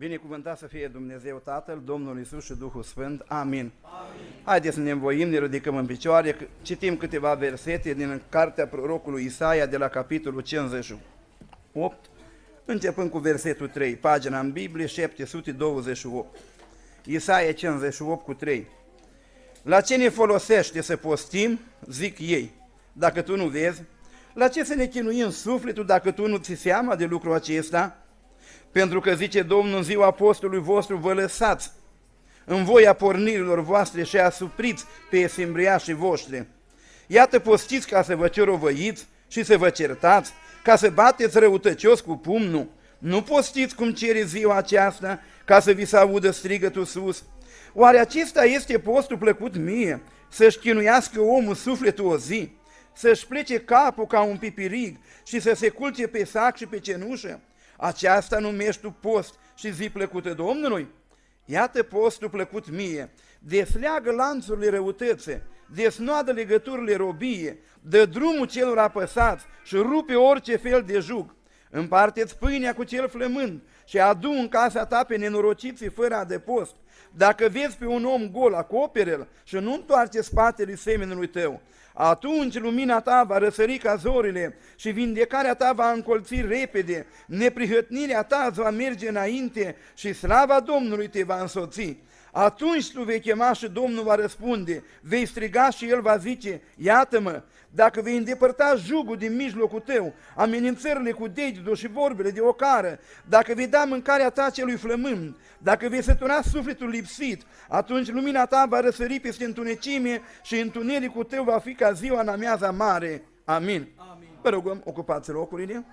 Binecuvântat să fie Dumnezeu Tatăl, Domnul Iisus și Duhul Sfânt. Amin. Haideți să ne învoim, ne ridicăm în picioare, citim câteva versete din cartea prorocului Isaia de la capitolul 58, începând cu versetul 3, pagina în Biblie 728. Isaia 58 cu 3. La ce ne folosește să postim, zic ei, dacă tu nu vezi? La ce să ne chinuim sufletul dacă tu nu ți seama de lucrul acesta? Pentru că, zice Domnul, în ziua postului vostru vă lăsați în voia pornirilor voastre și asupriți pe simbriașii voștri. Iată, postiți ca să vă cerovăiți și să vă certați, ca să bateți răutăcios cu pumnul. Nu postiți cum cere ziua aceasta, ca să vi se audă strigătul sus. Oare acesta este postul plăcut mie, să-și chinuiască omul sufletul o zi, să-și plece capul ca un pipirig și să se culce pe sac și pe cenușă? Aceasta numești tu post și zi plăcută Domnului? Iată postul plăcut mie, desleagă lanțurile răutății, desnoadă legăturile robie, dă drumul celor apăsați și rupe orice fel de jug. Împarte-ți pâinea cu cel flămând și adu în casa ta pe nenorociții fără adăpost. Dacă vezi pe un om gol, acopere-l și nu întoarce spatele semenului tău. Atunci lumina ta va răsări ca zorile și vindecarea ta va încolți repede, neprihătnirea ta va merge înainte și slava Domnului te va însoți. Atunci tu vei chema și Domnul va răspunde, vei striga și El va zice, iată-mă, dacă vei îndepărta jugul din mijlocul tău, amenințările cu degetul și vorbele de ocară, dacă vei da mâncarea ta celui flămând, dacă vei sătura sufletul lipsit, atunci lumina ta va răsări peste întunecime și întunericul tău va fi ca ziua în amiaza mare. Amin. Amin. Vă rugăm, ocupați locurile.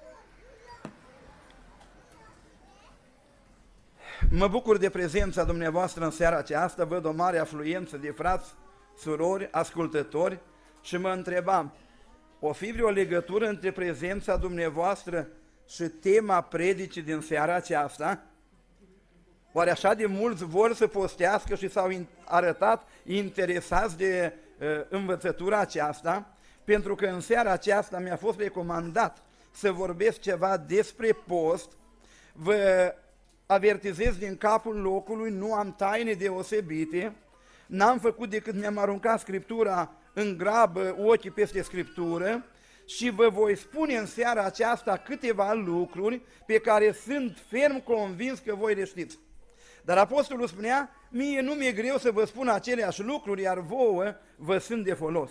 Mă bucur de prezența dumneavoastră în seara aceasta, văd o mare afluență de frați, surori, ascultători și mă întrebam, o fi vreo legătură între prezența dumneavoastră și tema predicii din seara aceasta? Oare așa de mulți vor să postească și s-au arătat interesați de învățătura aceasta? Pentru că în seara aceasta mi-a fost recomandat să vorbesc ceva despre post. Vă avertizez din capul locului, nu am taine deosebite, n-am făcut decât mi-am aruncat Scriptura în grabă, ochii peste Scriptură și vă voi spune în seara aceasta câteva lucruri pe care sunt ferm convins că voi le știți. Dar apostolul spunea, mie nu mi-e greu să vă spun aceleași lucruri, iar vouă vă sunt de folos.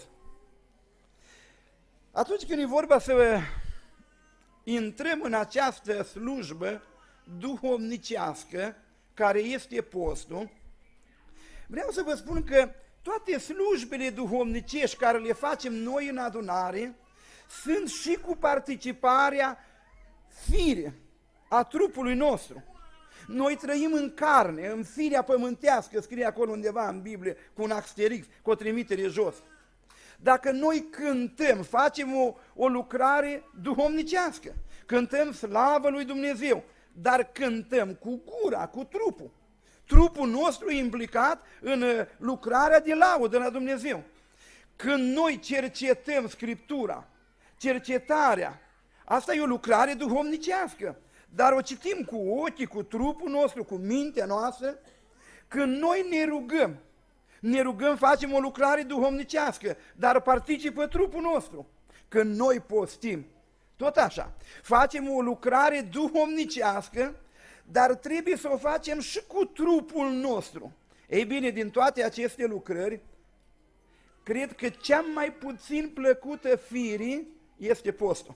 Atunci când e vorba să intrăm în această slujbă duhovnicească, care este postul, vreau să vă spun că toate slujbele duhovnicești care le facem noi în adunare sunt și cu participarea firii a trupului nostru. Noi trăim în carne, în firea pământească, scrie acolo undeva în Biblie, cu un asterix, cu o trimitere jos. Dacă noi cântăm, facem o lucrare duhovnicească, cântăm slavă lui Dumnezeu, dar cântăm cu gura, cu trupul. Trupul nostru e implicat în lucrarea de laudă la Dumnezeu. Când noi cercetăm Scriptura, cercetarea, asta e o lucrare duhovnicească, dar o citim cu ochii, cu trupul nostru, cu mintea noastră. Când noi ne rugăm, facem o lucrare duhovnicească, dar participă trupul nostru. Când noi postim, tot așa, facem o lucrare duhovnicească, dar trebuie să o facem și cu trupul nostru. Ei bine, din toate aceste lucrări, cred că cea mai puțin plăcută firii este postul.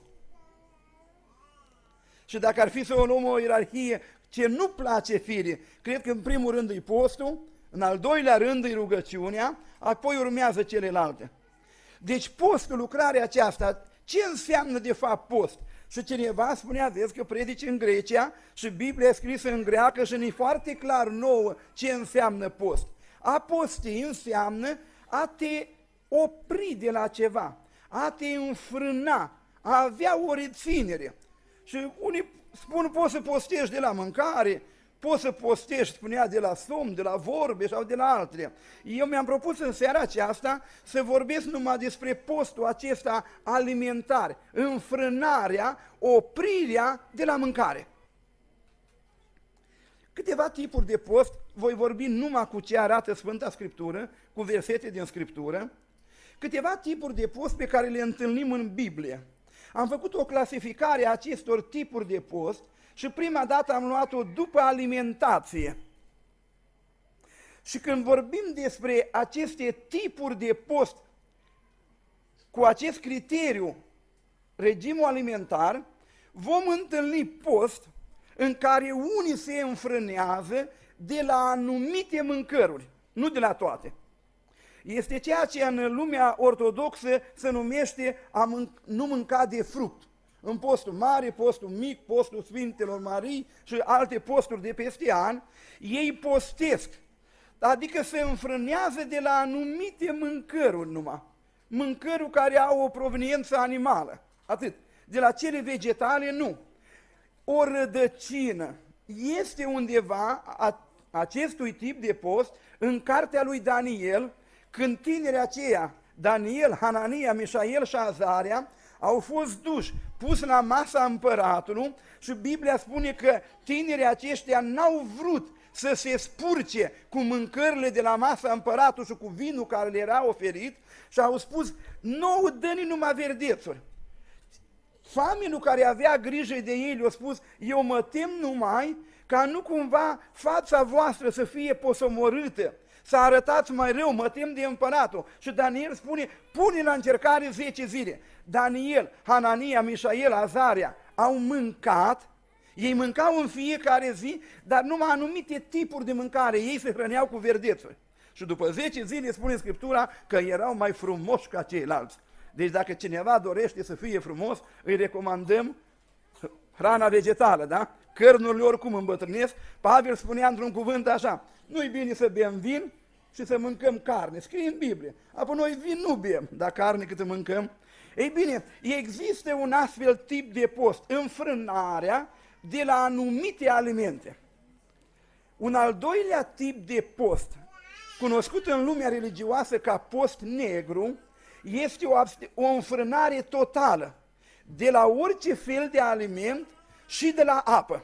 Și dacă ar fi să o luăm o ierarhie ce nu place firii, cred că în primul rând e postul, în al doilea rând e rugăciunea, apoi urmează celelalte. Deci postul, lucrarea aceasta, ce înseamnă de fapt post? Și cineva spunea, vezi că predici în Grecia și Biblia e scrisă în greacă și ne-e foarte clar nouă ce înseamnă post. A posti înseamnă a te opri de la ceva, a te înfrâna, a avea o reținere. Și unii spun, poți să postești de la mâncare, poți să postești, spunea, de la somn, de la vorbe sau de la altele. Eu mi-am propus în seara aceasta să vorbesc numai despre postul acesta alimentar, înfrânarea, oprirea de la mâncare. Câteva tipuri de post, voi vorbi numai cu ce arată Sfânta Scriptură, cu versete din Scriptură, câteva tipuri de post pe care le întâlnim în Biblie. Am făcut o clasificare a acestor tipuri de post și prima dată am luat-o după alimentație. Și când vorbim despre aceste tipuri de post cu acest criteriu, regimul alimentar, vom întâlni post în care unii se înfrânează de la anumite mâncăruri, nu de la toate. Este ceea ce în lumea ortodoxă se numește nu mânca de fruct. În postul mare, postul mic, postul Sfintelor Marii și alte posturi de peste an, ei postesc, adică se înfrânează de la anumite mâncăruri numai. Mâncăruri care au o proveniență animală, atât. De la cele vegetale, nu. O rădăcină este undeva acestui tip de post în cartea lui Daniel, când tinerii aceia, Daniel, Hanania, Mișael și Azaria, au fost duși, pus la masa împăratului și Biblia spune că tinerii aceștia n-au vrut să se spurce cu mâncările de la masa împăratului și cu vinul care le era oferit și au spus, nouă dă-ni numai verdețuri. Faminul care avea grijă de ei le-a spus, eu mă tem numai ca nu cumva fața voastră să fie posomorâtă, să arătați mai rău, mă tem de împăratul. Și Daniel spune, pune la încercare 10 zile. Daniel, Hanania, Mișael, Azaria au mâncat, ei mâncau în fiecare zi, dar numai anumite tipuri de mâncare, ei se hrăneau cu verdețuri. Și după 10 zile spune Scriptura că erau mai frumoși ca ceilalți. Deci dacă cineva dorește să fie frumos, îi recomandăm hrana vegetală, da? Cărnurile oricum îmbătrânesc. Pavel spunea într-un cuvânt așa, nu-i bine să bem vin și să mâncăm carne. Scrie în Biblie. Apoi noi vin nu bem, dar carne cât mâncăm. Ei bine, există un astfel tip de post, înfrânarea de la anumite alimente. Un al doilea tip de post, cunoscut în lumea religioasă ca post negru, este o înfrânare totală de la orice fel de aliment și de la apă.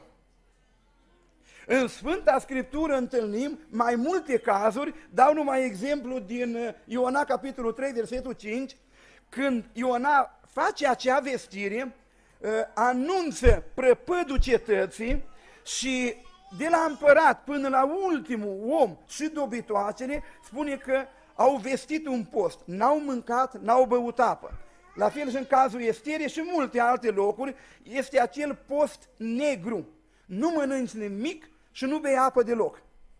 În Sfânta Scriptură întâlnim mai multe cazuri, dau numai exemplu din Iona capitolul 3, versetul 5, când Iona face acea vestire, anunță prăpădul cetății și de la împărat până la ultimul om și dobitoacele, spune că au vestit un post, n-au mâncat, n-au băut apă. La fel și în cazul Estere și multe alte locuri, este acel post negru. Nu mănânci nimic și nu bei apă deloc.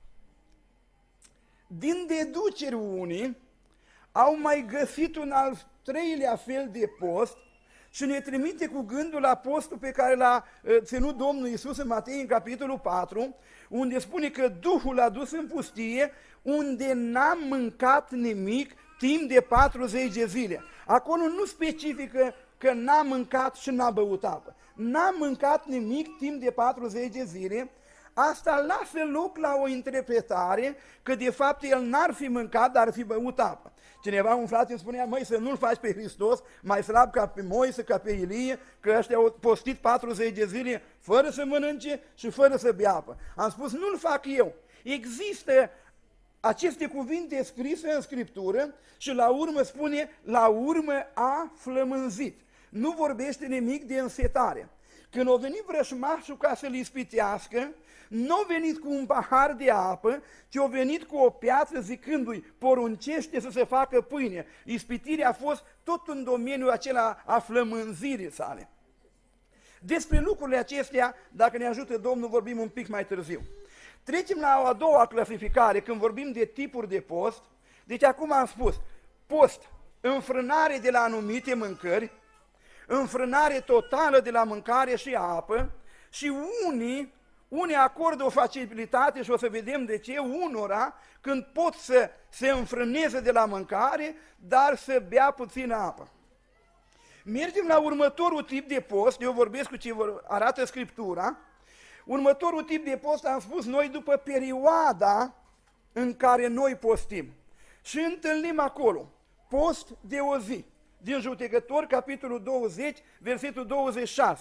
Din deduceri unii au mai găsit un al treilea fel de post și ne trimite cu gândul la postul pe care l-a ținut Domnul Iisus în Matei, în capitolul 4, unde spune că Duhul l-a dus în pustie, unde n-a mâncat nimic timp de 40 de zile. Acolo nu specifică că n-a mâncat și n-a băut apă. N-a mâncat nimic timp de 40 de zile, asta lasă loc la o interpretare că de fapt el n-ar fi mâncat, dar ar fi băut apă. Cineva, un frate îmi spunea, măi, să nu-l faci pe Hristos mai slab ca pe Moise, ca pe Ilie, că ăștia au postit 40 de zile fără să mănânce și fără să bea apă. Am spus, nu-l fac eu. Există aceste cuvinte scrise în Scriptură și la urmă spune, la urmă a flămânzit. Nu vorbește nimic de însetare. Când a venit vrășmașul ca să-l ispitească, nu a venit cu un pahar de apă, ci a venit cu o piatră zicându-i, poruncește să se facă pâine. Ispitirea a fost tot în domeniul acela a flămânzirii sale. Despre lucrurile acestea, dacă ne ajută Domnul, vorbim un pic mai târziu. Trecem la o a doua clasificare, când vorbim de tipuri de post. Deci acum am spus, post, înfrânare de la anumite mâncări, înfrânare totală de la mâncare și apă și unii acordă o facilitate și o să vedem de ce, unora când pot să se înfrâneze de la mâncare, dar să bea puțină apă. Mergem la următorul tip de post, eu vorbesc cu ce arată Scriptura. Următorul tip de post am spus noi după perioada în care noi postim. Și întâlnim acolo post de o zi. Din Judecători, capitolul 20, versetul 26.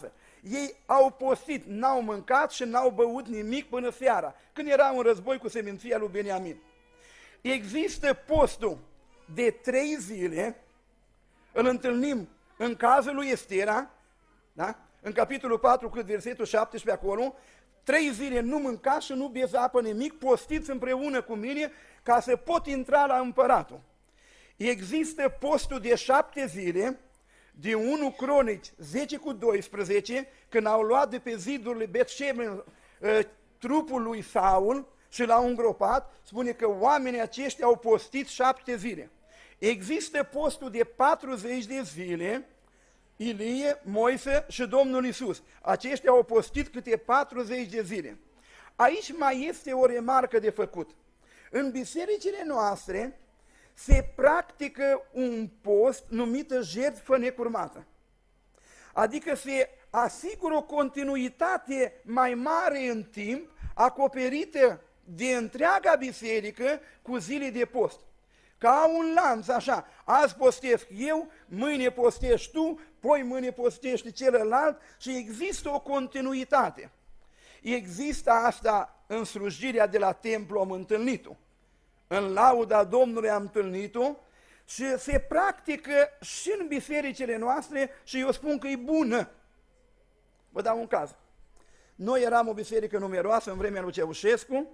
Ei au postit, n-au mâncat și n-au băut nimic până seara, când era un război cu seminția lui Beniamin. Există postul de 3 zile, îl întâlnim în cazul lui Estera, da? În capitolul 4, cât versetul 17 acolo, 3 zile nu mâncați și nu beți apă nimic, postiți împreună cu mine ca să pot intra la împăratul. Există postul de 7 zile, din 1 Cronici 10:12, când au luat de pe zidurile Bet-Shemen trupul lui Saul și l-au îngropat, spune că oamenii aceștia au postit 7 zile. Există postul de 40 de zile, Ilie, Moise și Domnul Iisus. Aceștia au postit câte 40 de zile. Aici mai este o remarcă de făcut. În bisericile noastre se practică un post numită jertfă necurmată. Adică se asigură o continuitate mai mare în timp, acoperită de întreaga biserică cu zile de post. Ca un lanț, așa, azi postesc eu, mâine postești tu, poi mâine postești celălalt și există o continuitate. Există asta în slujirea de la templu, am întâlnit-o. În lauda Domnului am întâlnit-o și se practică și în bisericile noastre și eu spun că e bună. Vă dau un caz. Noi eram o biserică numeroasă în vremea lui Ceaușescu.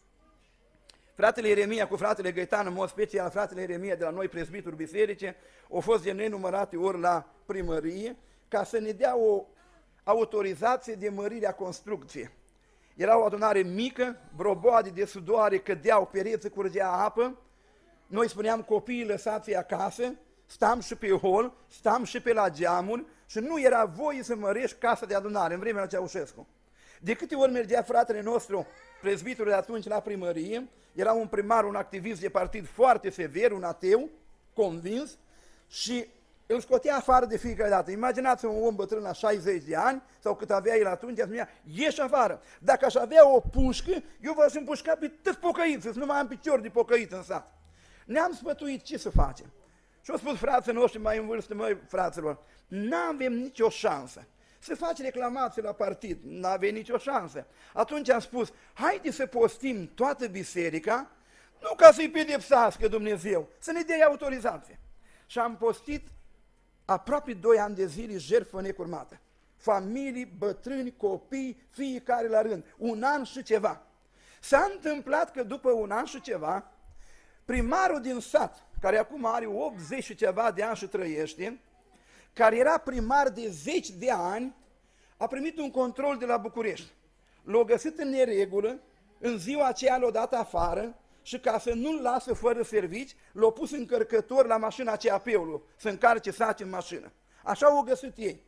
Fratele Ieremia cu fratele Găitan, în mod special fratele Ieremia de la noi presbitul biserice, au fost de nenumărate ori la primărie ca să ne dea o autorizație de mărire a construcției. Era o adunare mică, broboade de sudoare cădeau, pereți curgea apă, noi spuneam copiii lăsați acasă, stam și pe hol, stam și pe la geamuri și nu era voie să mărești casa de adunare în vremea lui Ceaușescu. De câte ori mergea fratele nostru, prezbitul de atunci la primărie, era un primar, un activist de partid foarte sever, un ateu, convins, și îl scotea afară de fiecare dată. Imaginați un om bătrân la 60 de ani, sau cât avea el atunci, spunea, ieși afară. Dacă aș avea o pușcă, eu v-aș împușca pe toți pocăiți, să nu mai am picior de pocăit în sat. Ne-am sfătuit ce să facem. Și au spus frații noștri mai în vârstă, măi, fraților, n-avem nicio șansă. Să faci reclamații la partid, n-avei nicio șansă. Atunci am spus, haide să postim toată biserica, nu ca să-i pedepsească Dumnezeu, să ne dea autorizație. Și am postit aproape 2 ani de zile jertfă necurmată. Familii, bătrâni, copii, fiecare la rând. 1 an și ceva. S-a întâmplat că după 1 an și ceva, primarul din sat, care acum are 80 și ceva de ani și trăiește, care era primar de 10 de ani, a primit un control de la București. L-a găsit în neregulă, în ziua aceea l-a dat afară și ca să nu-l lasă fără servici, l-a pus încărcător la mașina CAP-ului, să încarce saci în mașină. Așa au găsit ei.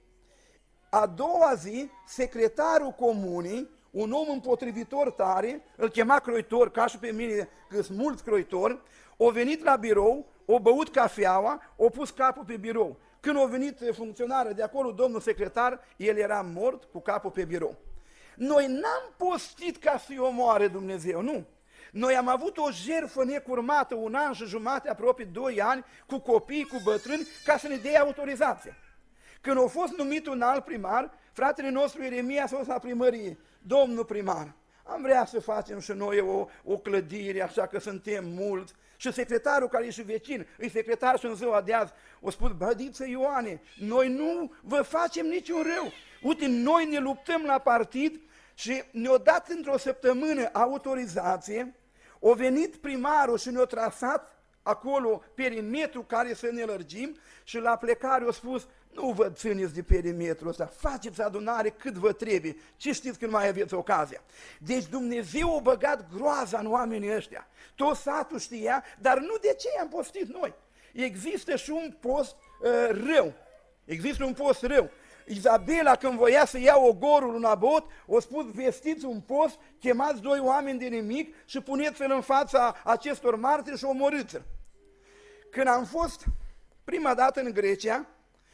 A doua zi, secretarul comunii, un om împotrivitor tare, îl chema croitor, ca și pe mine, că sunt mulți croitori, a venit la birou, a băut cafeaua, a pus capul pe birou. Când a venit funcționarul de acolo, domnul secretar, el era mort cu capul pe birou. Noi n-am postit ca să-i omoare Dumnezeu, nu. Noi am avut o jertfă necurmată, 1 an și jumate, aproape 2 ani, cu copii, cu bătrâni, ca să ne dea autorizație. Când a fost numit un alt primar, fratele nostru Ieremia s-a dus la primărie. Domnul primar, am vrea să facem și noi o clădire, așa că suntem mulți. Și secretarul care e și vecin, e secretar și în ziua de azi, o spus, bădiță Ioane, noi nu vă facem niciun rău. Uite, noi ne luptăm la partid și ne-o dat într-o săptămână autorizație, a venit primarul și ne-a trasat acolo perimetrul care să ne lărgim și la plecare a spus, nu vă țineți de perimetrul ăsta, faceți adunare cât vă trebuie, ce știți când mai aveți ocazia. Deci Dumnezeu a băgat groaza în oamenii ăștia, tot satul știa, dar nu de ce am postit noi. Există și un post rău, există un post rău. Izabela, când voia să ia ogorul în abot, a spus, vestiți un post, chemați 2 oameni de nimic și puneți-l în fața acestor martiri și omorâți-l. Când am fost prima dată în Grecia,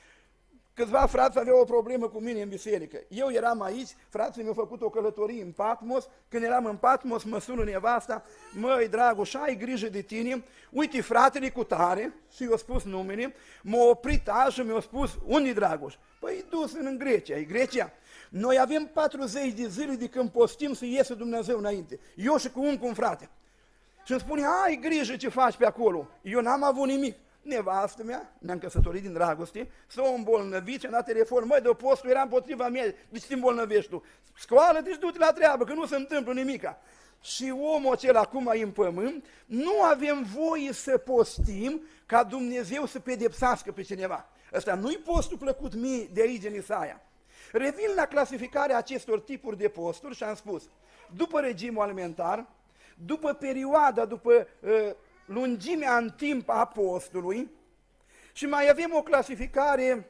câțiva frați aveau o problemă cu mine în biserică. Eu eram aici, frații mi-au făcut o călătorie în Patmos, când eram în Patmos mă sună nevasta, măi Dragoș, ai grijă de tine, uite fratele cu tare, și i-a spus numele, m-a oprit azi și mi-a spus, unde Dragoș? Păi dus în Grecia, e Grecia. Noi avem 40 de zile de când postim să iese Dumnezeu înainte. Eu și cu un frate. Și îmi spune, ai grijă ce faci pe acolo. Eu n-am avut nimic. Nevastă mea, ne-am căsătorit din dragoste, s-o îmbolnăvit și am dat telefon, măi, de postul era împotriva mea, de ce te îmbolnăvești tu? Scoală-te și du-te la treabă, că nu se întâmplă nimica. Și omul acela acum e în pământ, nu avem voie să postim ca Dumnezeu să pedepsească pe cineva. Ăsta nu-i postul plăcut mie de aici în Isaia. Revin la clasificarea acestor tipuri de posturi și am spus, după regimul alimentar, după perioada, după lungimea în timp a postului, și mai avem o clasificare,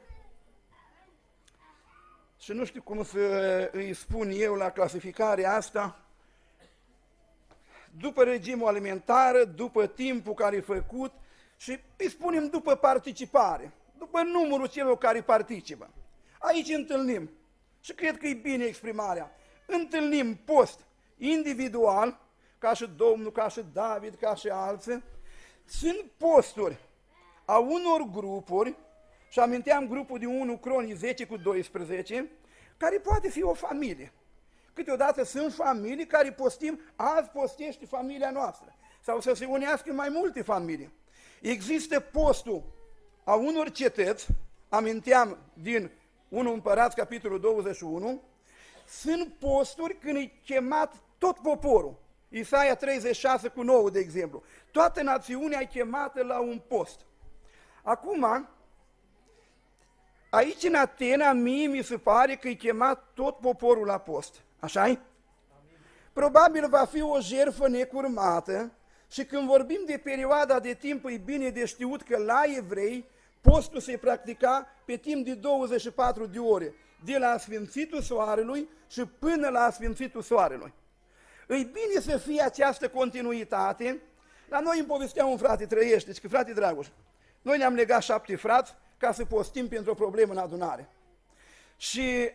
și nu știu cum să îi spun eu la clasificarea asta, după regimul alimentar, după timpul care e făcut și îi spunem după participare, după numărul celor care participă. Aici întâlnim, și cred că e bine exprimarea, întâlnim post individual, ca și Domnul, ca și David, ca și alții, sunt posturi a unor grupuri, și aminteam grupul de 1 Cronici 10:12, care poate fi o familie. Câteodată sunt familii care postim, azi postește familia noastră, sau să se unească mai multe familii. Există postul a unor cetăți, aminteam din 1 Împărați, capitolul 21, sunt posturi când e chemat tot poporul. Isaia 36:9, de exemplu. Toată națiunea e chemată la un post. Acum, aici în Atena, mie mi se pare că e chemat tot poporul la post. Așa-i? Probabil va fi o jertfă necurmată și când vorbim de perioada de timp, e bine de știut că la evrei postul se practica pe timp de 24 de ore, de la asfințitul soarelui și până la asfințitul soarelui. E bine să fie această continuitate. La noi îmi povestea un frate, trăiește, că frate Dragoș, noi ne-am legat 7 frați ca să postim pentru o problemă în adunare. Și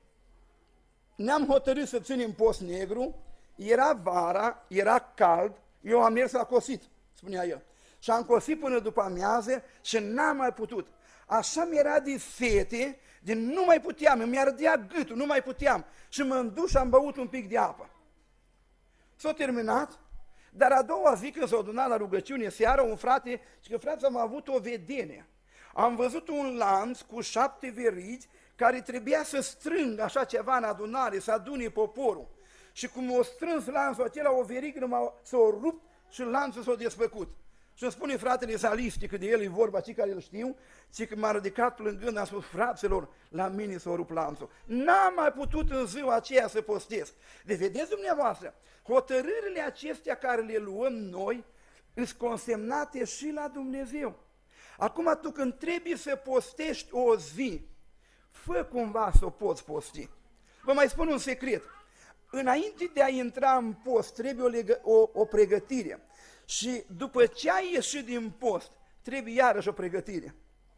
ne-am hotărât să ținem post negru, era vara, era cald, eu am mers la cosit, spunea el. Și am cosit până după amiază și n-am mai putut. Așa mi-era de sete, de nu mai puteam, îmi ardea gâtul, nu mai puteam. Și m-am dus și am băut un pic de apă. S-a terminat, dar a doua zi când s-a adunat la rugăciune seara, un frate, și că frate, am avut o vedenie. Am văzut un lanț cu 7 verigi care trebuia să strângă așa ceva în adunare, să adune poporul. Și cum o strâns lanțul acela, o verigă s-a rupt și lanțul s-a desfăcut. Și îmi spune fratele Salisti, că de el e vorba, cei care îl știu, ci că m-a ridicat plângând, am spus, fraților, la mine s-a rupt lanțul. N-am mai putut în ziua aceea să postez. Deci vedeți dumneavoastră, hotărârile acestea care le luăm noi, sunt consemnate și la Dumnezeu. Acum tu când trebuie să postești o zi, fă cumva să o poți posti. Vă mai spun un secret. Înainte de a intra în post, trebuie o pregătire. Și după ce ai ieșit din post, trebuie iarăși o pregătire.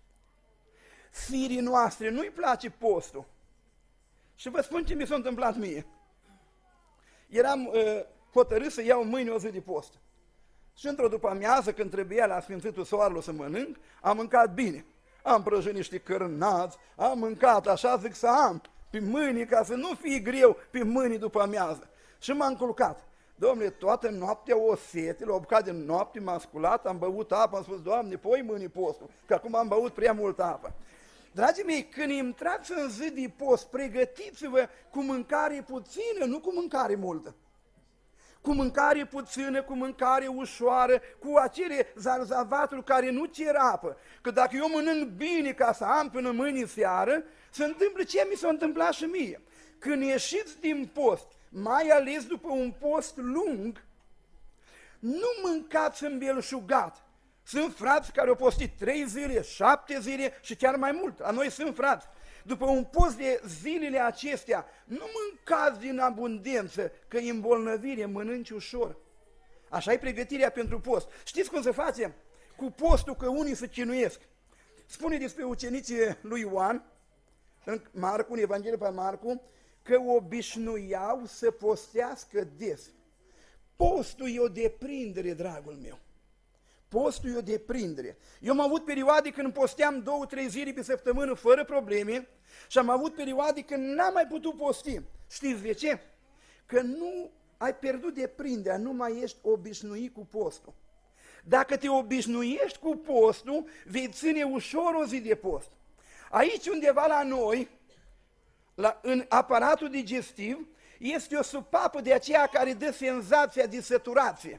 Firii noastre nu-i place postul. Și vă spun ce mi s-a întâmplat mie. Eram hotărât să iau mâine o zi de post. Și într-o după-amiază, când trebuia la Sfințitul Soarelui să mănânc, am mâncat bine. Am prăjit niște cărnați, am mâncat, așa zic să am, pe mâini, ca să nu fie greu pe mâini după-amiază. Și m-am culcat. Dom'le, toată noaptea o sete, la o bucată de noapte m-am sculat, am băut apă, am spus, Doamne, pui mâini postul, că acum am băut prea multă apă. Dragii mei, când intrați în zi de post, pregătiți-vă cu mâncare puțină, nu cu mâncare multă. Cu mâncare puțină, cu mâncare ușoară, cu acele zarzavaturi care nu cer apă. Că dacă eu mănânc bine ca să am până mâine seară, se întâmplă ce mi s-a întâmplat și mie. Când ieșiți din post, mai ales după un post lung, nu mâncați îmbelșugat. Sunt frați care au postit 3 zile, 7 zile și chiar mai mult. La noi sunt frați. După un post de zilele acestea, nu mâncați din abundență, că e îmbolnăvire, mănânci ușor. Așa e pregătirea pentru post. Știți cum se face? Cu postul, că unii se chinuiesc. Spune despre ucenicii lui Ioan, în Marcu, în Evanghelia pe Marcu, că obișnuiau să postească des. Postul e o deprindere, dragul meu. postul e o deprindere. Eu am avut perioade când posteam 2-3 zile pe săptămână fără probleme și am avut perioade când n-am mai putut posti. Știți de ce? Că nu ai pierdut deprinderea, nu mai ești obișnuit cu postul. Dacă te obișnuiești cu postul, vei ține ușor o zi de post. Aici undeva la noi, în aparatul digestiv, este o supapă de aceea care dă senzația de săturație.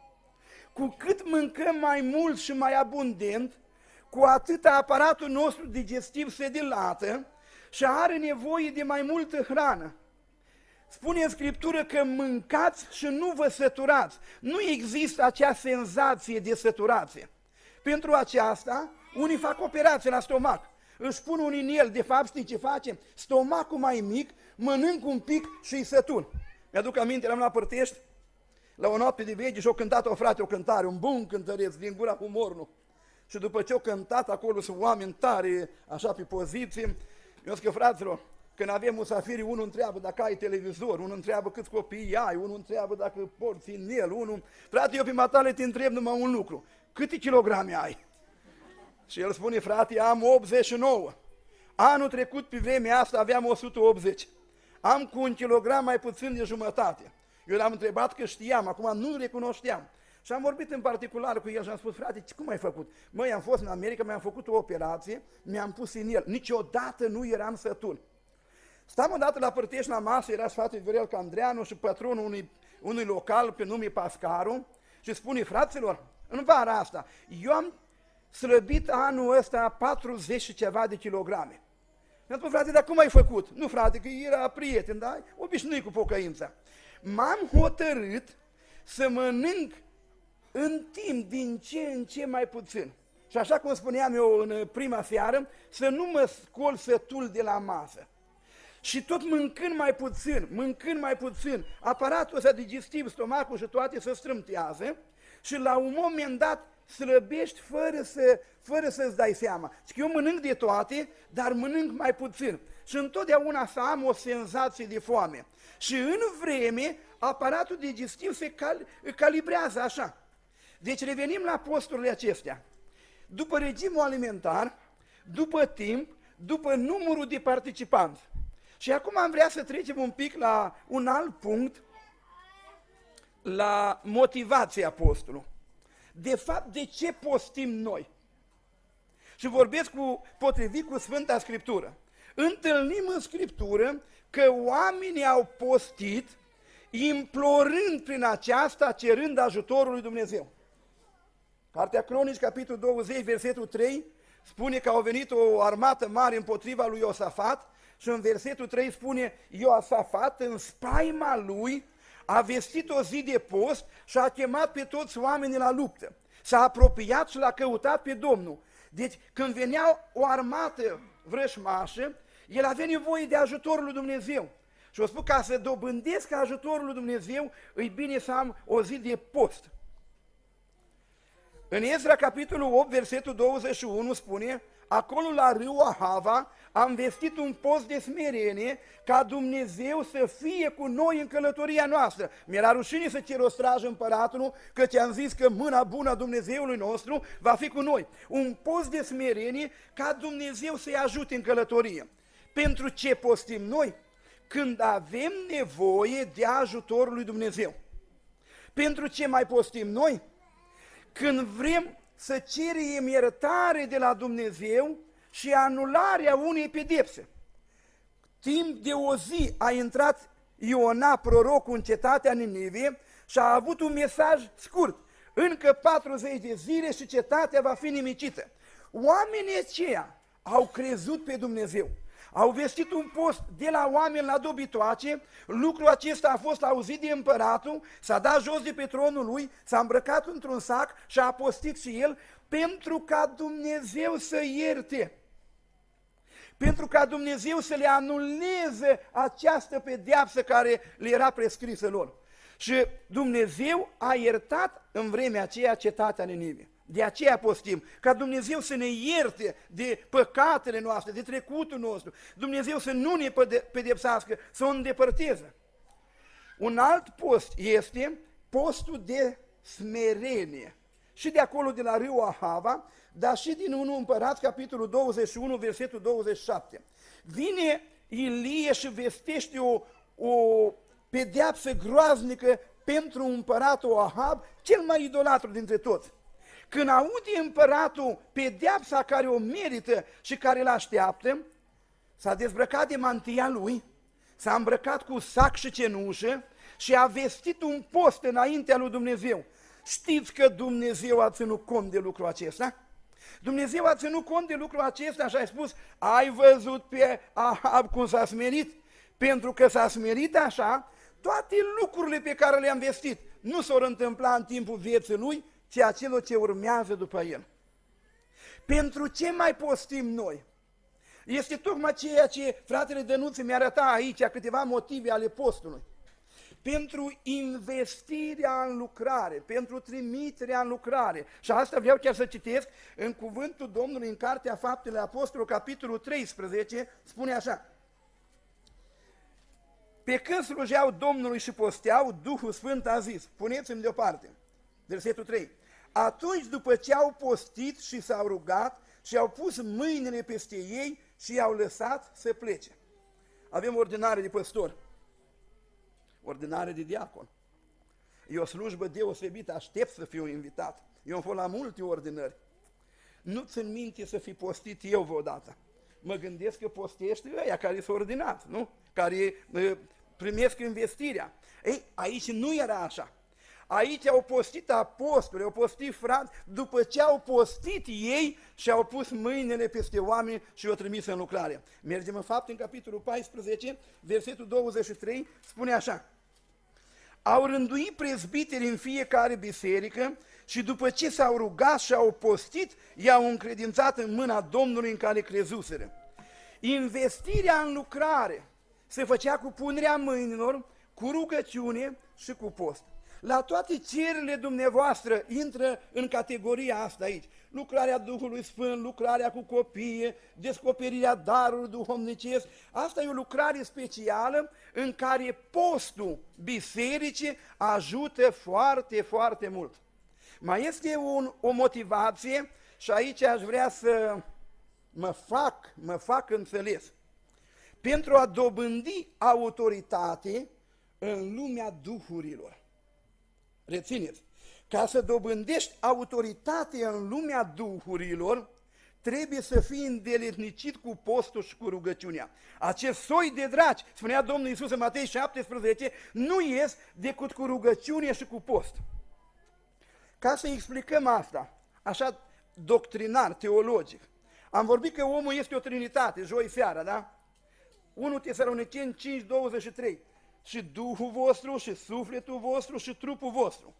Cu cât mâncăm mai mult și mai abundent, cu atât aparatul nostru digestiv se dilată și are nevoie de mai multă hrană. Spune în Scriptură că mâncați și nu vă săturați. Nu există acea senzație de săturație. Pentru aceasta, unii fac operație la stomac. Își pun un inel, de fapt știi ce face? Stomacul mai mic, mănânc un pic și îi sătur. Mi-aduc aminte, eram la Părtești, la o noapte de veche și au cântat o frate o cântare, un bun cântăreț din gura cu mornul. Și după ce au cântat, acolo sunt oameni tare, așa pe poziție, eu zic că, fraților, când avem musafiri, unul întreabă dacă ai televizor, unul întreabă câți copii ai, unul întreabă dacă porți inel, unul... Frate, eu pe matale te întreb numai un lucru, câte kilograme ai? Și el spune, frate, am 89. Anul trecut, pe vremea asta, aveam 180. Am cu 1 kilogram mai puțin de jumătate. Eu l-am întrebat că știam, acum nu-l recunoșteam. Și am vorbit în particular cu el și am spus, frate, cum ai făcut? Măi, am fost în America, mi-am făcut o operație, mi-am pus în el. Niciodată nu eram sătul. Stam odată la Părtești la masă, era și fratele Viorel Candreanu și patronul unui local pe nume Pascaru și spune, fraților, în vara asta, eu am slăbit anul ăsta 40 și ceva de kilograme. Mi-am spus, frate, dar cum ai făcut? Nu, frate, că era prieten, da? Obișnuit cu pocăința. M-am hotărât să mănânc în timp din ce în ce mai puțin. Și așa cum spuneam eu în prima seară, să nu mă scol sătul de la masă. Și tot mâncând mai puțin, aparatul ăsta digestiv, stomacul și toate se strâmtează și la un moment dat slăbești fără să-ți dai seama. Și că eu mănânc de toate, dar mănânc mai puțin. Și întotdeauna să am o senzație de foame. Și în vreme, aparatul digestiv se calibrează așa. Deci revenim la posturile acestea. După regimul alimentar, după timp, după numărul de participanți. Și acum am vrea să trecem un pic la un alt punct, la motivația postului. De fapt, de ce postim noi? Și vorbesc potrivit cu Sfânta Scriptură. Întâlnim în Scriptură că oamenii au postit implorând prin aceasta, cerând ajutorul lui Dumnezeu. Cartea Cronici, capitolul 20, versetul 3, spune că au venit o armată mare împotriva lui Iosafat și în versetul 3 spune, Iosafat în spaima lui a vestit o zi de post și a chemat pe toți oamenii la luptă. S-a apropiat și l-a căutat pe Domnul. Deci când venea o armată vrășmașă, el avea nevoie de ajutorul lui Dumnezeu. Și o spun, ca să dobândesc ajutorul lui Dumnezeu, îi bine să am o zi de post. În Ezra, capitolul 8, versetul 21 spune, acolo la râul Ahava am vestit un post de smerenie ca Dumnezeu să fie cu noi în călătoria noastră. Mi-era rușine să cer o strajă împăratului, căci am zis că mâna bună a Dumnezeului nostru va fi cu noi. Un post de smerenie ca Dumnezeu să-i ajute în călătorie. Pentru ce postim noi? Când avem nevoie de ajutorul lui Dumnezeu. Pentru ce mai postim noi? Când vrem să cerem iertare de la Dumnezeu și anularea unei pedepse. Timp de o zi a intrat Iona, prorocul, în cetatea Ninive și a avut un mesaj scurt. Încă 40 de zile și cetatea va fi nimicită. Oamenii aceia au crezut pe Dumnezeu. Au vestit un post de la oameni la dobitoace, lucrul acesta a fost auzit de împăratul, s-a dat jos de pe tronul lui, s-a îmbrăcat într-un sac și a postit și el pentru ca Dumnezeu să ierte, pentru ca Dumnezeu să le anuleze această pedeapsă care le era prescrisă lor. Și Dumnezeu a iertat în vremea aceea cetatea Ninive. De aceea postim, ca Dumnezeu să ne ierte de păcatele noastre, de trecutul nostru, Dumnezeu să nu ne pedepsească, să o îndepărteze. Un alt post este postul de smerenie. și de acolo de la râul Ahava, dar și din 1 Împărați, capitolul 21, versetul 27. Vine Ilie și vestește o pedeapsă groaznică pentru împăratul Ahab, cel mai idolatru dintre toți. Când aude împăratul pedeapsa care o merită și care îl așteaptă, s-a dezbrăcat de mantia lui, s-a îmbrăcat cu sac și cenușă și a vestit un post înaintea lui Dumnezeu. Știți că Dumnezeu a ținut cont de lucrul acesta? Dumnezeu a ținut cont de lucrul acesta și a spus, ai văzut pe Ahab cum s-a smerit? Pentru că s-a smerit așa, toate lucrurile pe care le-am vestit nu s-au întâmplat în timpul vieții lui, ci acelor ce urmează după el. Pentru ce mai postim noi? Este tocmai ceea ce fratele Dănuț mi arăta aici, câteva motive ale postului. Pentru investirea în lucrare, pentru trimiterea în lucrare. Și asta vreau chiar să citesc în cuvântul Domnului, în Cartea Faptele Apostolului, capitolul 13, spune așa. Pe când slujeau Domnului și posteau, Duhul Sfânt a zis, puneți-mi deoparte, versetul 3. Atunci, după ce au postit și s-au rugat și au pus mâinile peste ei și i-au lăsat să plece. Avem ordinare de păstor, ordinare de diacon. E o slujbă deosebită, aștept să fiu invitat. Eu am fost la multe ordinări. Nu țin minte să fi postit eu vreodată. Mă gândesc că postește ăia care s-au ordinat, nu? Care primesc investirea. Ei, aici nu era așa. Aici au postit apostoli, au postit frați, după ce au postit ei și au pus mâinile peste oameni și i-au trimis în lucrare. Mergem în Fapte, în capitolul 14, versetul 23, spune așa. Au rânduit prezbiteri în fiecare biserică și după ce s-au rugat și au postit, i-au încredințat în mâna Domnului în care crezuseră. Investirea în lucrare se făcea cu punerea mâinilor, cu rugăciune și cu post. La toate cererile dumneavoastră intră în categoria asta aici. Lucrarea Duhului Sfânt, lucrarea cu copiii, descoperirea darului duhovnicesc. Asta e o lucrare specială în care postul bisericii ajută foarte, foarte mult. Mai este o motivație și aici aș vrea să mă fac înțeles. Pentru a dobândi autoritate în lumea duhurilor. Rețineți, ca să dobândești autoritate în lumea duhurilor, trebuie să fii îndeletnicit cu postul și cu rugăciunea. Acest soi de draci, spunea Domnul Iisus în Matei 17, nu ies decât cu rugăciune și cu post. Ca să explicăm asta, așa doctrinar, teologic, am vorbit că omul este o trinitate, joi seara, da? 1 Tesaloniceni 5:23. Și Duhul vostru, și sufletul vostru, și trupul vostru.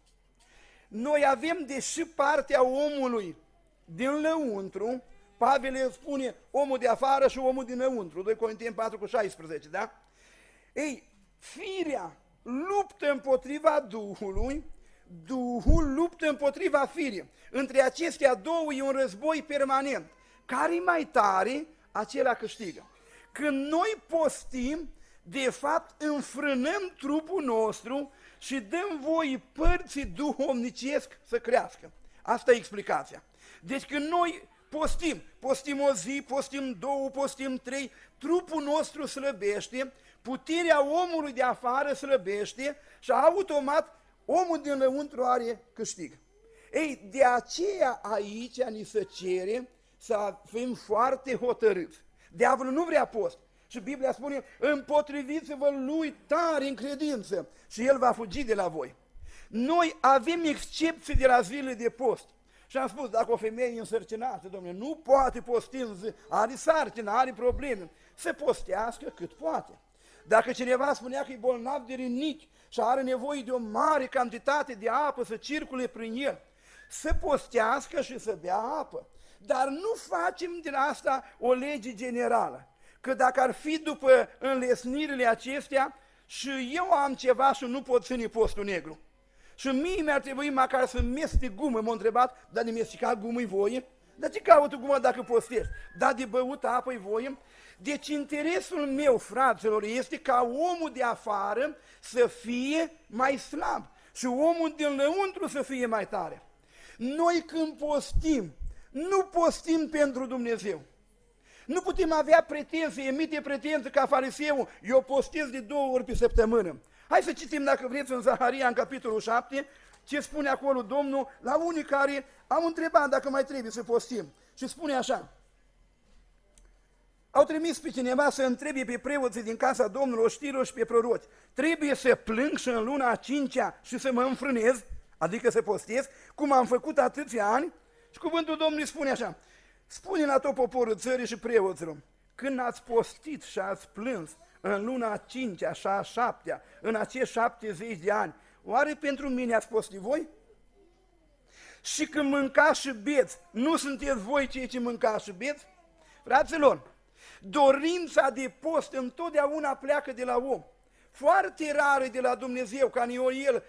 Noi avem deși partea omului din lăuntru, Pavel spune omul de afară și omul dinăuntru, 2 Corinteni 4:16, da? Ei, firea luptă împotriva Duhului, Duhul luptă împotriva firii. Între acestea două e un război permanent. Care-i mai tare, acela câștigă. Când noi postim, de fapt, înfrânăm trupul nostru și dăm voie părții duhovnicesc să crească. Asta e explicația. Deci când noi postim o zi, postim două, postim trei, trupul nostru slăbește, puterea omului de afară slăbește și automat omul din lăuntru are câștig. Ei, de aceea aici ni se cere să fim foarte hotărâți. Diavolul nu vrea post. Și Biblia spune, împotriviți-vă lui tare în credință și el va fugi de la voi. Noi avem excepții de la zilele de post. Și am spus, dacă o femeie e însărcinată, domnule, nu poate posti în zi, are sarcină, are probleme, să postească cât poate. Dacă cineva spunea că e bolnav de rinichi și are nevoie de o mare cantitate de apă să circule prin el, să postească și să bea apă. Dar nu facem din asta o lege generală. Că dacă ar fi după înlesnirile acestea și eu am ceva și nu pot ține postul negru și mie mi-ar trebui măcar să mestec gumă, m-a întrebat, dar de mestecat gumă-i voie? Dar ce caută gumă dacă postești? Dar de băut apă-i voie? Deci interesul meu, fraților, este ca omul de afară să fie mai slab și omul din lăuntru să fie mai tare. Noi când postim, nu postim pentru Dumnezeu. Nu putem avea pretenții, emite pretenții ca fariseul, eu postez de 2 ori pe săptămână. Hai să citim, dacă vreți, în Zaharia, în capitolul 7, ce spune acolo Domnul la unii care au întrebat dacă mai trebuie să postim. Și spune așa: au trimis pe cineva să întrebe pe preoții din casa Domnului, oștirilor și pe proroci: trebuie să plâng și în luna a 5-a și să mă înfrânez, adică să postez, cum am făcut atâția ani? Și cuvântul Domnului spune așa: spune la tot poporul țării și preoților, când ați postit și ați plâns în luna a 5-a și a 7-a, în acești 70 de ani, oare pentru mine ați postit voi? Și când mâncați și beți, nu sunteți voi cei ce mâncați și beți? Fraților, dorința de post întotdeauna pleacă de la om. Foarte rar de la Dumnezeu, ca în Ioel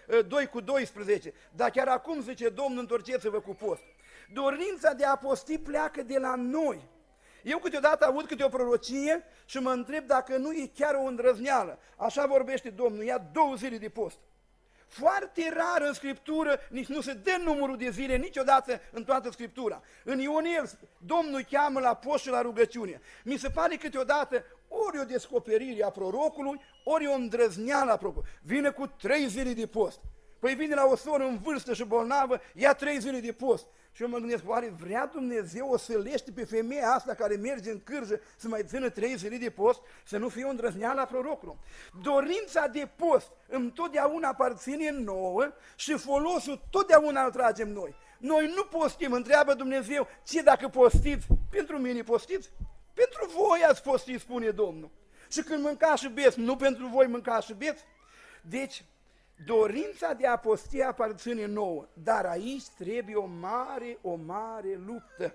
2:12, dar chiar acum zice Domnul, întorceți-vă cu post. Dorința de a posti pleacă de la noi. Eu câteodată aud câte o prorocie și mă întreb dacă nu e chiar o îndrăzneală. Așa vorbește Domnul, ia 2 zile de post. Foarte rar în Scriptură, nici nu se dă numărul de zile niciodată în toată Scriptura. În Ionel, Domnul cheamă la post și la rugăciune. Mi se pare câteodată ori o descoperire a prorocului, ori o îndrăzneală a prorocului. Vine cu 3 zile de post. Păi vine la o soră în vârstă și bolnavă, ia 3 zile de post. Și eu mă gândesc, oare vrea Dumnezeu o sălește pe femeia asta care merge în cârjă să mai țină 3 zile de post, să nu fie o îndrăzneală a prorocului? Dorința de post întotdeauna aparține nouă și folosul totdeauna îl tragem noi. Noi nu postim, întreabă Dumnezeu, ce dacă postiți? Pentru mine postiți? Pentru voi ați postit, spune Domnul. Și când mâncați și beți, nu pentru voi mâncați și beți? Deci, dorința de a posti aparține nouă, dar aici trebuie o mare luptă.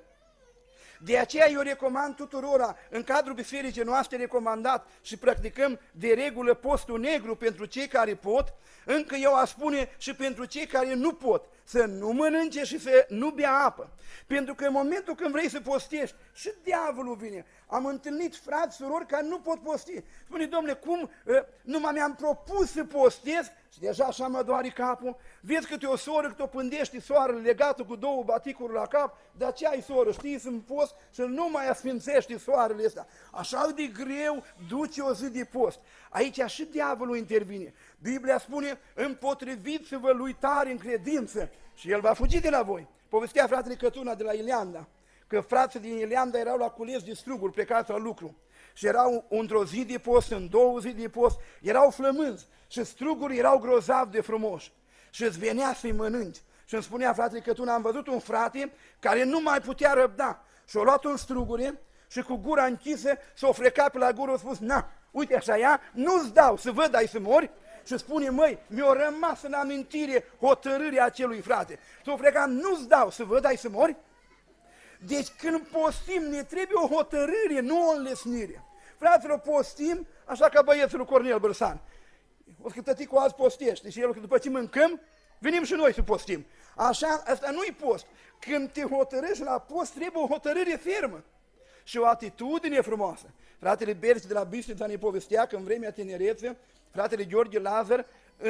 De aceea eu recomand tuturora, în cadrul bisericii noastre recomandat și practicăm de regulă postul negru pentru cei care pot, încă eu aș spune și pentru cei care nu pot, să nu mănânce și să nu bea apă. Pentru că în momentul când vrei să postești, și diavolul vine. Am întâlnit frați, surori care nu pot posti. Spune, domnule, cum numai mi-am propus să postez și deja așa mă doare capul. Vezi câte o soră, câte o pândește soarele legată cu 2 baticuri la cap, de aceea ai soră, știi, să-mi post și nu mai asfințești soarele ăsta. Așa de greu duce o zi de post. Aici și diavolul intervine. Biblia spune, împotriviți-vă lui tare în credință și el va fugi de la voi. Povestea fratele Cătuna de la Ileanda, că frații din Ileanda erau la cules de struguri plecați la lucru și erau într-o zi de post, în 2 zile de post, erau flămânzi și strugurii erau grozavi de frumoși și îți venea să-i mănânci. Și îmi spunea fratele Cătuna, am văzut un frate care nu mai putea răbda și-a luat un strugure și cu gura închisă s-a frecat pe la gură, a spus, na, uite așa ea, nu-ți dau să văd, ai să mori? Și spune, măi, mi-a rămas în amintire hotărârea acelui frate. S-a frecat, nu-ți dau să văd, ai să mori? Deci când postim ne trebuie o hotărâre, nu o înlesnire. Fraților, postim, așa ca băiețul lui Cornel Bărsan. O să tăticu azi postește și el, după ce mâncăm, venim și noi să postim. Așa, asta nu-i post. Când te hotărăști la post, trebuie o hotărâre fermă și o atitudine frumoasă. Fratele Berci de la Bistrița ne povestea că în vremea tinerețe, fratele Gheorghe Lazar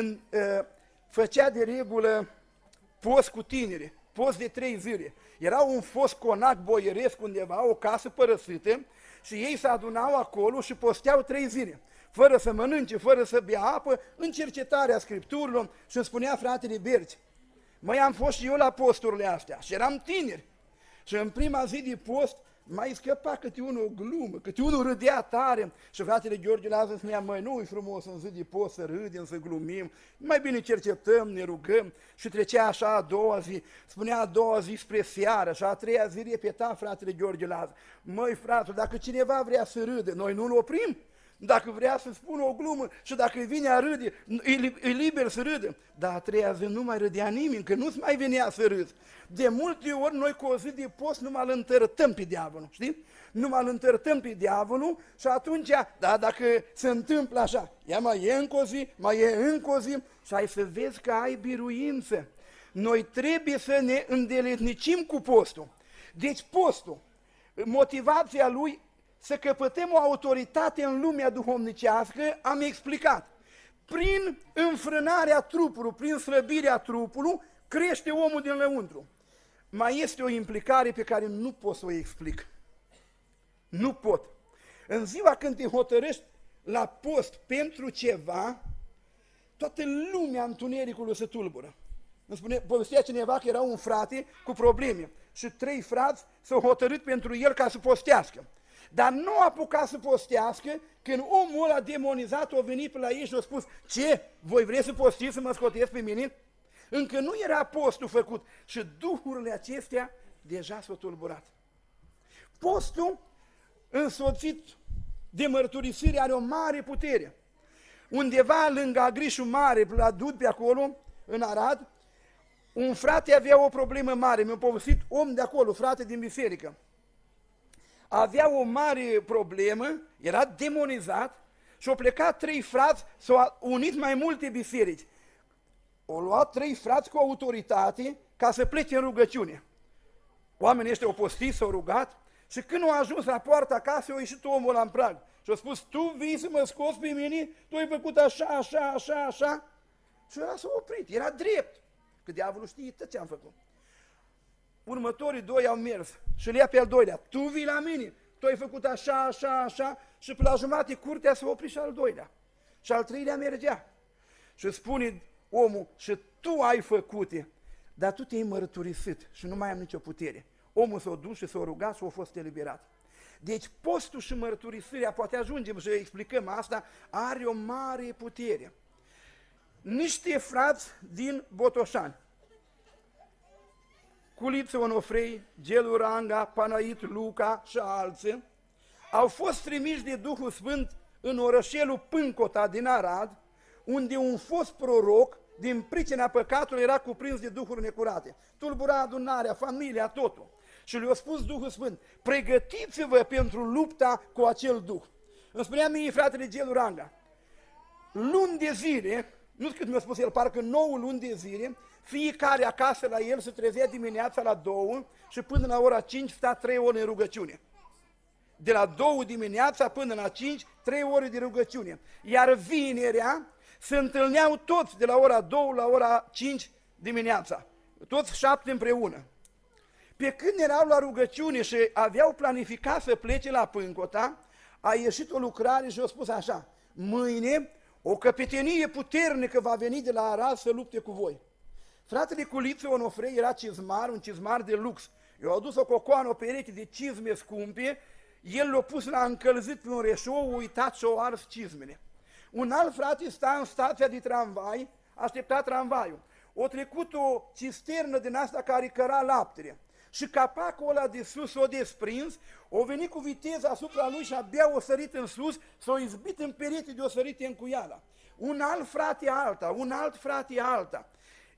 făcea de regulă post cu tineri, post de 3 zile. Era un fost conac boieresc undeva, o casă părăsită și ei se adunau acolo și posteau 3 zile, fără să mănânce, fără să bea apă, în cercetarea Scripturilor. Și îmi spunea fratele Berci, măi, am fost și eu la posturile astea și eram tineri și în prima zi de post mai scăpa câte unul o glumă, câte unul râdea tare și fratele Gheorghe Lazar spunea, măi, nu-i frumos în zi de post să râdem, să glumim, mai bine cercetăm, ne rugăm. Și trecea așa a doua zi, spunea a doua zi spre seară și a 3-a zi repeta fratele Gheorghe Lazar, măi, frate, dacă cineva vrea să râde, noi nu-l oprim. Dacă vrea să spună o glumă și dacă îi vine a râde, e liber să râdă. Dar a 3-a zi nu mai râdea nimeni, că nu-ți mai venea să râzi. De multe ori noi cu o zi de post numai îl întărătăm pe diavolul, știi? Numai îl întărătăm pe diavolul și atunci, da, dacă se întâmplă așa, ea mai e încă o zi, mai e încă o zi și ai să vezi că ai biruință. Noi trebuie să ne îndeletnicim cu postul. Deci postul, motivația lui, să căpătăm o autoritate în lumea duhovnicească, am explicat. Prin înfrânarea trupului, prin slăbirea trupului, crește omul din lăuntru. mai este o implicare pe care nu pot să o explic. Nu pot. În ziua când te hotărăști la post pentru ceva, toată lumea întunericului se tulbură. Îmi povestea cineva că era un frate cu probleme și 3 frați s-au hotărât pentru el ca să postească. Dar nu a apucat să postească când omul ăla demonizat a venit pe la ei și a spus: ce? Voi vreți să postiți să mă scoteți pe mine? Încă nu era postul făcut și duhurile acestea deja s-au tulburat. Postul însoțit de mărturisire are o mare putere. Undeva lângă Agrișul Mare, la Dud, pe acolo, în Arad, un frate avea o problemă mare. Mi-a povestit om de acolo, frate din biserică. Avea o mare problemă, era demonizat și au plecat 3 frați, s-au unit mai multe biserici. Au luat 3 frați cu autoritate ca să plece în rugăciune. Oamenii ăștia au postit, s-au rugat și când au ajuns la poarta casei, a ieșit omul ăla în prag și a spus: tu vii să mă scoți pe mine? Tu ai făcut așa, așa, așa, așa? Și ăla s-a oprit, era drept, că diavolul știe tot ce am făcut. Următorii 2 au mers și le ia pe al doilea: tu vii la mine, tu ai făcut așa, așa, așa, și pe la jumate curtea s-a oprit și al doilea. Și al treilea mergea. Și spune omul: și tu ai făcute, dar tu te-ai mărturisit și nu mai am nicio putere. Omul s-a dus și s-a rugat și a fost eliberat. Deci postul și mărturisirea, poate ajungem să explicăm asta, are o mare putere. Niște frați din Botoșani, Culiță Onofrei, Gelu Ranga, Panait Luca și alții, au fost trimiși de Duhul Sfânt în orășelul Pâncota din Arad, unde un fost proroc, din pricina păcatului, era cuprins de duhuri necurate. Tulbura adunarea, familia, totul. Și le-a spus Duhul Sfânt: pregătiți-vă pentru lupta cu acel duh. Îmi spunea mie fratele Gelu Ranga, luni de zile, nu știu cât mi-a spus el, parcă 9 luni de zile, fiecare acasă la el se trezea dimineața la 2 și până la ora 5 sta 3 ore în rugăciune. De la 2 dimineața până la 5, 3 ore de rugăciune. Iar vinerea se întâlneau toți de la ora 2 la ora 5 dimineața. Toți 7 împreună. Pe când erau la rugăciune și aveau planificat să plece la Pâncota, a ieșit o lucrare și a spus așa: mâine o căpetenie puternică va veni de la Arad să lupte cu voi. Fratele Culiță Onofrei era cizmar, un cizmar de lux. I-au adus o cocoană, o pereche de cizme scumpe, el l-a pus la încălzit pe un reșou, a uitat și a ars cizmele. Un alt frate sta în stația de tramvai, aștepta tramvaiul. O trecut o cisternă din asta care căra laptele și capacul ăla de sus s-a desprins, o venit cu viteză asupra lui și abia o sărit în sus, s-a izbit în perete de o sărite în cuiala. Un alt frate alta, un alt frate alta.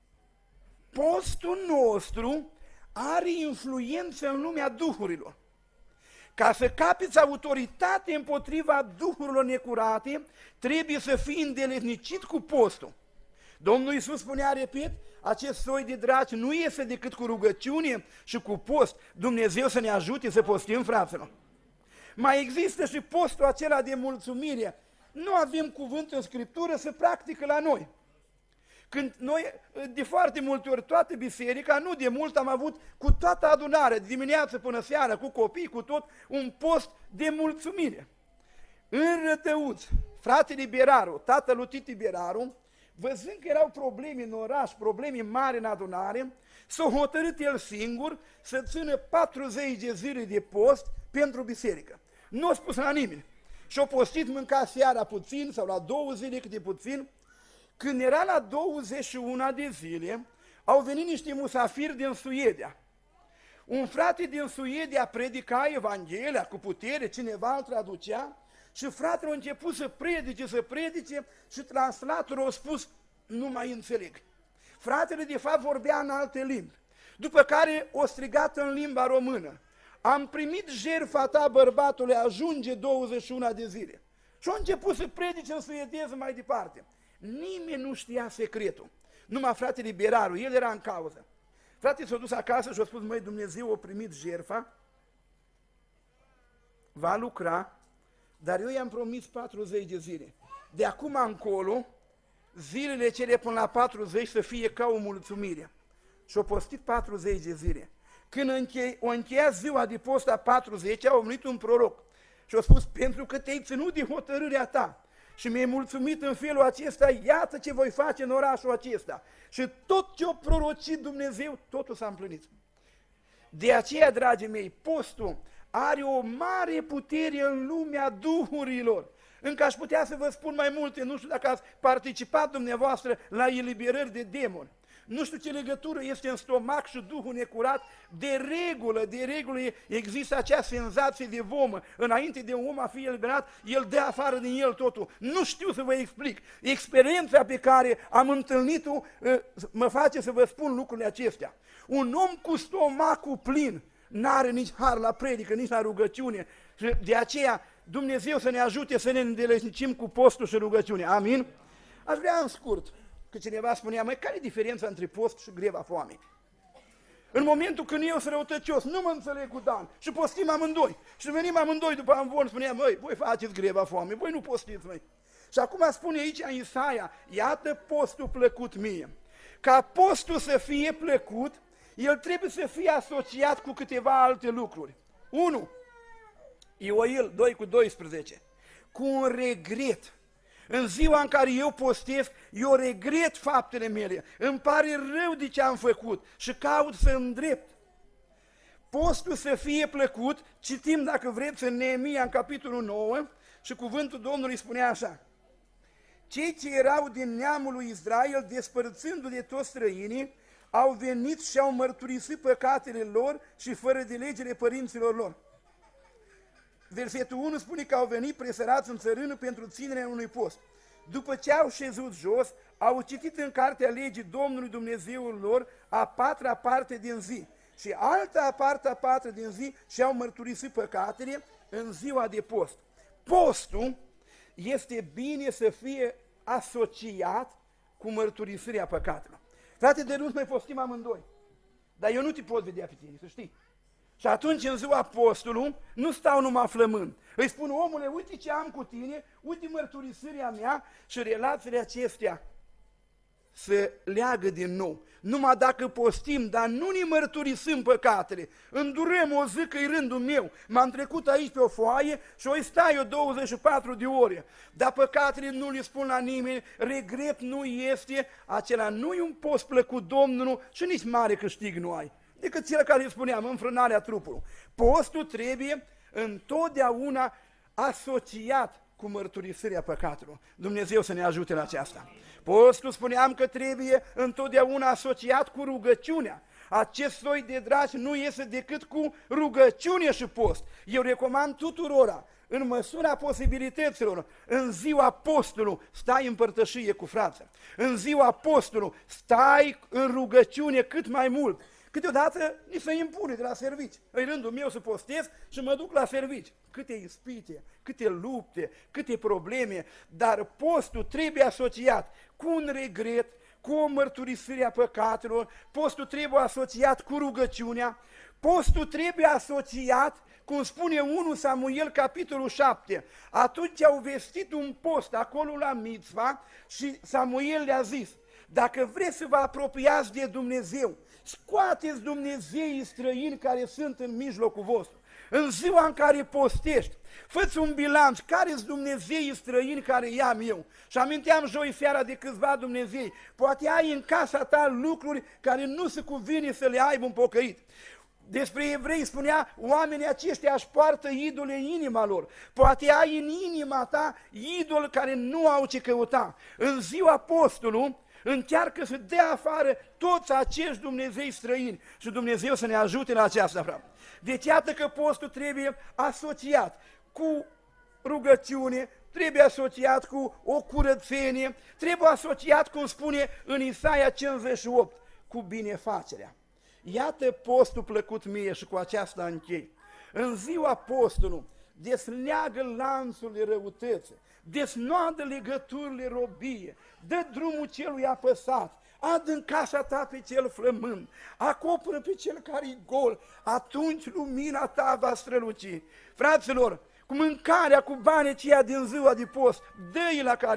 Postul nostru are influență în lumea duhurilor. Ca să capiți autoritate împotriva duhurilor necurate, trebuie să fii îndeletnicit cu postul. Domnul Iisus spunea, repet, acest soi de draci nu iese decât cu rugăciune și cu post. Dumnezeu să ne ajute să postim, fraților. Mai există și postul acela de mulțumire. Nu avem cuvânt în Scriptură să practică la noi. Când noi, de foarte multe ori, toată biserica, nu de mult, am avut cu toată adunarea, dimineață până seara, cu copii, cu tot, un post de mulțumire. În Rătăuț, fratele Beraru, tatăl lui Titi Beraru, văzând că erau probleme în oraș, probleme mari în adunare, s-a hotărât el singur să țină 40 de zile de post pentru biserică. Nu a spus la nimeni. Și-a postit, mânca seara puțin sau la 2 zile câte puțin. Când era la 21 de zile, au venit niște musafiri din Suedia. Un frate din Suedia predica Evanghelia cu putere, cineva îl traducea, și fratele a început să predice și translatorul a spus, nu mai înțeleg. Fratele de fapt vorbea în alte limbi, după care o strigat în limba română, am primit jertfa ta, bărbatule, ajunge 21 de zile. Și a început să predice în suedeză mai departe. Nimeni nu știa secretul, numai fratele Beraru, el era în cauză. Fratele s-a dus acasă și a spus, măi, Dumnezeu a primit jertfa, va lucra, dar eu i-am promis 40 de zile. De acum încolo, zilele cele până la 40 să fie ca o mulțumire. Și-a postit 40 de zile. când o încheia ziua de post a 40, a venit un proroc și a spus, pentru că te-ai ținut de hotărârea ta și mi-ai mulțumit în felul acesta, iată ce voi face în orașul acesta. Și tot ce a prorocit Dumnezeu, totul s-a împlinit. De aceea, dragii mei, postul are o mare putere în lumea duhurilor. Încă aș putea să vă spun mai multe, nu știu dacă ați participat dumneavoastră la eliberări de demoni. Nu știu ce legătură este în stomac și Duhul necurat, de regulă există acea senzație de vomă. Înainte de un om a fi eliberat, el dă afară din el totul. Nu știu să vă explic. Experiența pe care am întâlnit-o mă face să vă spun lucrurile acestea. Un om cu stomacul plin n-are nici har la predică, nici la rugăciune. Și de aceea Dumnezeu să ne ajute să ne îndeletnicim cu postul și rugăciunea. Amin? Aș vrea în scurt, că cineva spunea, măi, care e diferența între post și greva foamei? În momentul când eu sunt răutăcios, nu mă înțeleg cu Dan și postim amândoi. Și venim amândoi după amvon, spunea, măi, voi faceți greva foamei, voi nu postiți, măi. Și acum spune aici în Isaia, iată postul plăcut mie. Ca postul să fie plăcut, el trebuie să fie asociat cu câteva alte lucruri. 1. Ioil 2:12. Cu un regret. În ziua în care eu postesc, eu regret faptele mele, îmi pare rău de ce am făcut și caut să îndrept. Postul să fie plăcut, citim dacă vreți în Neemia în capitolul 9 și cuvântul Domnului spunea așa. Cei ce erau din neamul lui Israel, despărțându-le toți străinii, au venit și au mărturisit păcatele lor și fără de legile părinților lor. Versetul 1 spune că au venit presărați în țărână pentru ținerea unui post. După ce au șezut jos, au citit în cartea legii Domnului Dumnezeul lor a patra parte din zi și alta a patra din zi și au mărturisit păcatele în ziua de post. Postul este bine să fie asociat cu mărturisirea păcatelor. Frate, de nu mai postim amândoi, dar eu nu te pot vedea pe tine, să știi. Și atunci, în ziua postului, nu stau numai flămând. Îi spun, omule, uite ce am cu tine, uite mărturisirea mea și relațiile acestea se leagă din nou. Numai dacă postim, dar nu ne mărturisim păcatele, îndurăm o zi că e rândul meu, m-am trecut aici pe o foaie și o stai eu 24 de ore, dar păcatele nu le spun la nimeni, regret nu este, acela nu e un post plăcut Domnului și nici mare câștig nu ai. Decât cel care îi spuneam, înfrânarea trupului. Postul trebuie întotdeauna asociat cu mărturisirea păcatelor. Dumnezeu să ne ajute la aceasta. Postul, spuneam că trebuie întotdeauna asociat cu rugăciunea. Acest soi de dragi nu iese decât cu rugăciune și post. Eu recomand tuturora, în măsura posibilităților, în ziua postului, stai în părtășie cu frații. În ziua postului, stai în rugăciune cât mai mult. Câteodată ni se impune de la servici. În rândul meu să postez și mă duc la servici. Câte ispite, câte lupte, câte probleme, dar postul trebuie asociat cu un regret, cu o mărturisire a păcatelor, postul trebuie asociat cu rugăciunea, postul trebuie asociat, cum spune 1 Samuel, capitolul 7. Atunci au vestit un post acolo la Mitzva și Samuel le-a zis, dacă vreți să vă apropiați de Dumnezeu, scoateți dumnezeii străini care sunt în mijlocul vostru. În ziua în care postești, fă-ți un bilanț, care-s dumnezeii străini care i-am eu? Și aminteam joi seara de câțiva dumnezei, poate ai în casa ta lucruri care nu se cuvine să le aibă un pocăit. Despre evrei spunea, oamenii aceștia își poartă idole în inima lor. Poate ai în inima ta idoli care nu au ce căuta. În ziua postului, încearcă să dea afară toți acești Dumnezei străini și Dumnezeu să ne ajute la aceasta, frate. Deci iată că postul trebuie asociat cu rugăciune, trebuie asociat cu o curățenie, trebuie asociat, cum spune în Isaia 58, cu binefacerea. Iată postul plăcut mie și cu aceasta închei. În ziua postului desleagă lanțurile răutății, desnoadă legăturile robie, dă drumul celui apăsat, ad în casa ta pe cel flămând, acoperă pe cel care-i gol, atunci lumina ta va străluci. Fraților, cu mâncarea, cu banii aceia din ziua de post, dă-i la careva,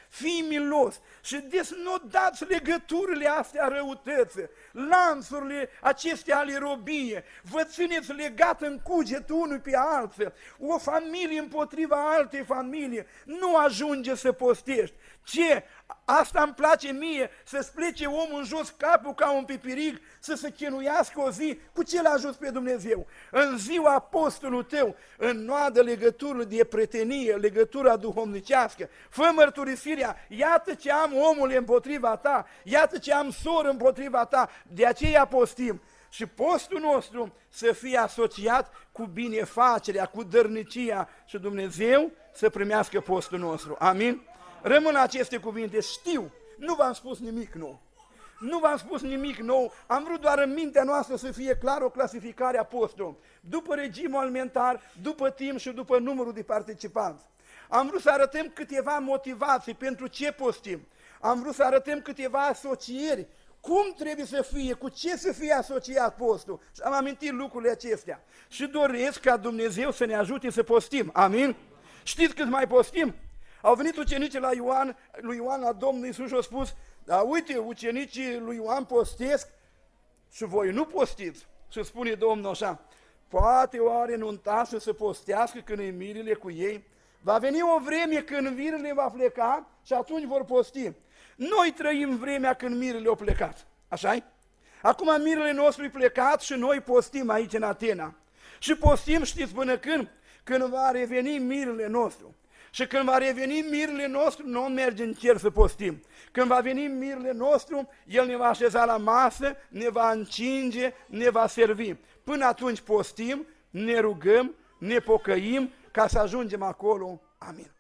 fii milos și desnodați legăturile astea răutății, lanțurile acestea ale robiei, vă țineți legat în cuget unul pe altul, o familie împotriva altei familii, nu ajunge să postești. Ce? Asta îmi place mie, să-ți plece omul în jos capul ca un pipirig, să se chinuiască o zi, cu ce l-a ajuns pe Dumnezeu? În ziua apostolul tău, înnoadă legătură de prietenie, legătura duhovnicească, fă mărturisirea, iată ce am omul împotriva ta, iată ce am soră împotriva ta, de aceea postim. Și postul nostru să fie asociat cu binefacerea, cu dărnicia și Dumnezeu să primească postul nostru. Amin? Rămân aceste cuvinte, știu, nu v-am spus nimic nou. Nu v-am spus nimic nou, am vrut doar în mintea noastră să fie clar o clasificare a postului. După regimul alimentar, după timp și după numărul de participanți. Am vrut să arătăm câteva motivații pentru ce postim. Am vrut să arătăm câteva asocieri, cum trebuie să fie, cu ce să fie asociat postul. Și am amintit lucrurile acestea. Și doresc ca Dumnezeu să ne ajute să postim. Amin? Știți cât mai postim? Au venit ucenicii lui Ioan la Domnul Iisus și au spus, da, uite, ucenicii lui Ioan postesc și voi nu postiți. Și spune Domnul așa, poate oare nuntașul să postească când e mirele cu ei? Va veni o vreme când mirele va pleca și atunci vor posti. Noi trăim vremea când mirele au plecat, așa-i? Acum mirele nostru e plecat și noi postim aici în Atena. Și postim, știți până când? Când va reveni mirele nostru. Și când va reveni mirele nostru, nu merge în cer să postim. Când va veni mirele nostru, El ne va așeza la masă, ne va încinge, ne va servi. Până atunci postim, ne rugăm, ne pocăim ca să ajungem acolo. Amin.